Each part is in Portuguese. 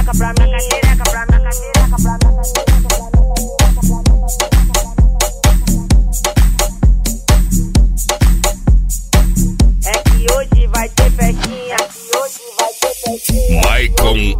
xereca pra mim, taca xereca pra mim, taca xereca pra mim. É que hoje vai ter festinha, que hoje vai ter festinha. Maicon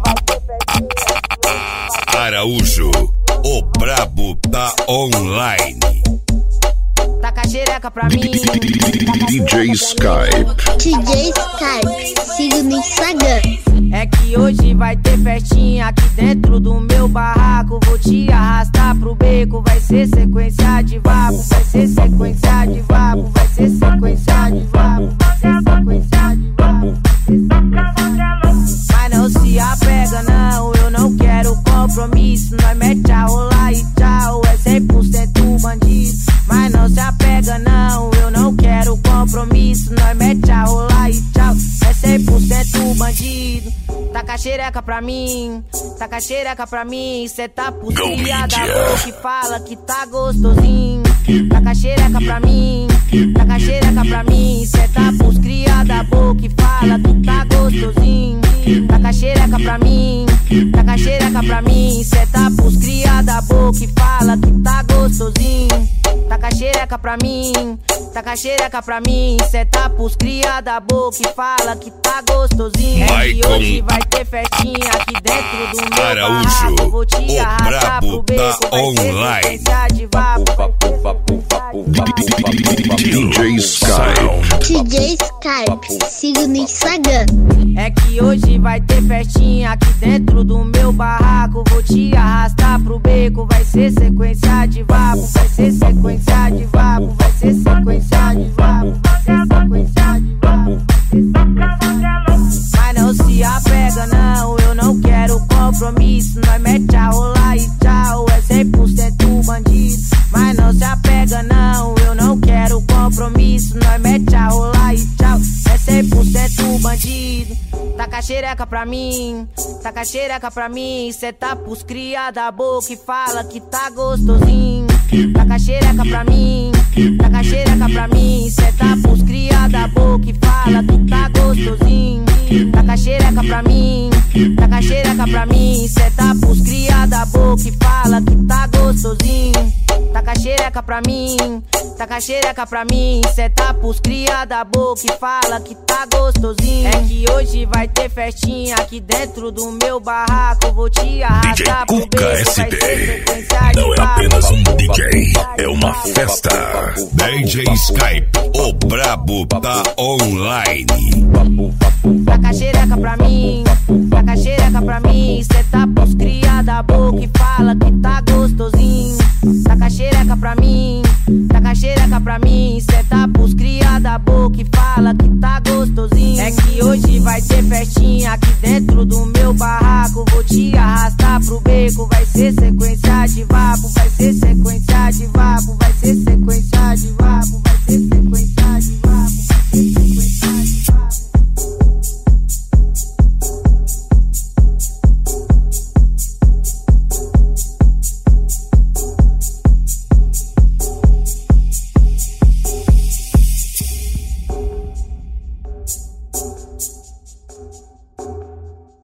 Araújo, o brabo tá online. Taca xereca pra mim. DJ Skype. DJ Skype, siga no Instagram. É que hoje vai ter festinha aqui dentro do meu barraco. Vou te arrastar pro beco, vai ser sequência de vapo, vai ser sequência de vapo, vai ser sequência de vapo, vai ser sequência de vapo. Mas não se apega não, eu não quero compromisso. Nós mete a rolar e tchau, é 100% bandido. Mas não se apega não, eu não quero compromisso. Nós mete a rolar e tchau, é 100% bandido. Taca xereca pra mim, taca xereca pra mim. Cê tá por cria da boca e fala que tá gostosinho. Taca xereca pra mim, taca xereca pra mim. Cê tá por cria da boca e fala que tá gostosinho. Taca xereca pra mim, taca xereca pra mim. Cê tá por cria da boca e fala que tá gostosinho. Taca xereca pra mim, taca xereca pra mim. Cê tá pros cria da boca e fala que tá gostosinho. É que hoje vai ter festinha aqui dentro do meu Araújo, barraco. Vou te o arrastar brabo pro beco, tá vai ser online. sequência de vapo. DJ Skype. DJ Skype, siga no Instagram. É que hoje vai ter festinha aqui dentro do meu barraco. Vou te arrastar pro beco, vai ser sequência de vapo, vai ser sequência de vapo, vai ser sequência de vapo, vai ser sequência de vapo. Mas não se apega não, eu não quero compromisso. Nós mete a rolar e tchau, é 100% bandido. Mas não se apega não, eu não quero compromisso. Nós mete a rolar e tchau, é 100% bandido. Taca xereca pra mim, taca xereca pra mim. Cê tá pros cria da boca e fala que tá gostosinho. Taca xereca pra mim, taca xereca pra mim. Cê tá pros cria da boca e fala que tá gostosinho. Taca xereca pra mim, taca xereca pra mim. Cê tá pros cria da boca e fala que tá gostosinho. Taca xereca pra mim, taca xereca pra mim. Cê tá pros cria da boca e fala que tá gostosinho. É que hoje vai ter festinha aqui dentro do meu barraco. Vou te arrastar pro beco, vai ser sequência de Não é apenas um DJ, é uma festa. DJ Skype, o brabo tá online. Taca xereca pra mim,